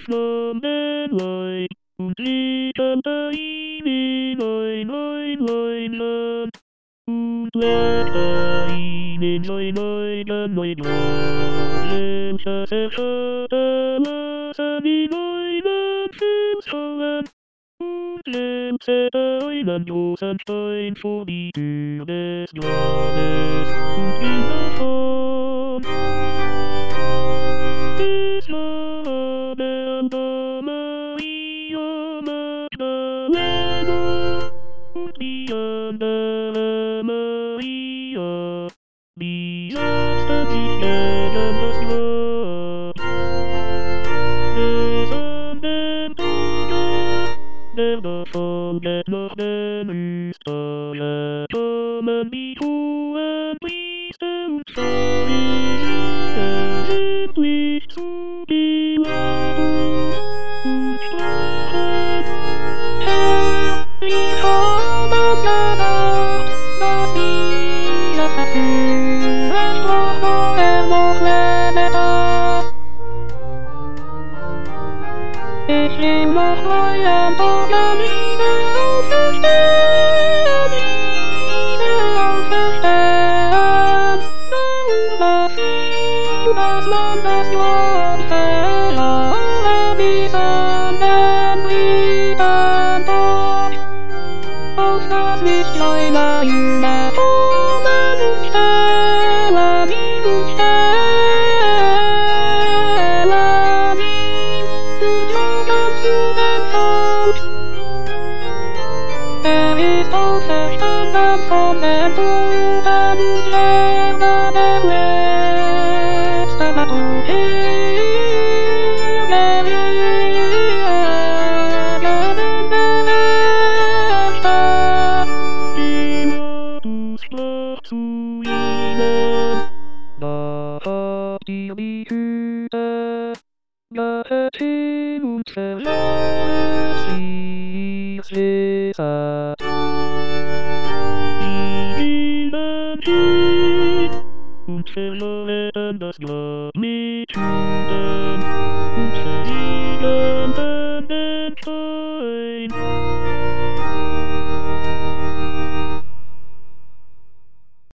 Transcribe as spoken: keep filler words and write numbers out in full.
Sonnenlicht und liegen bei ihm ein, ein, ein Land. Und lädt ein in sein eigen Land, welches er hinterlassen in einem Schiffshafen. Und legte einen großen Stein vor die Tür des Grabes und ging davon. Es war der Maria Magdalena und die andere Maria, die setzten sich gegen das Grab des an dem Tode, der davon geht nach dem Österreich. Kommen die hohen Priester und Pharisäer endlich zu Pilatus und sprachen: Herr, wir haben gedacht, dass dieser Verführer sprach, wo er noch lebte. Ich will noch euren Tagen wieder auferstehen, wieder auferstehen. Darum lass ihn das Land, das Grab verließ an den Friedentag, auf das Licht seiner Jünger kommen und stellen ihn und stellen ihn und jagen zu dem Volk. Er ist auferstanden von den Toten und lebt der Letzte nach Pilatus sprach zu ihnen: Da habt ihr die Hüte, geht hin und verlauert sie, sie sagt. Sie gingen hin und verloren das Grab.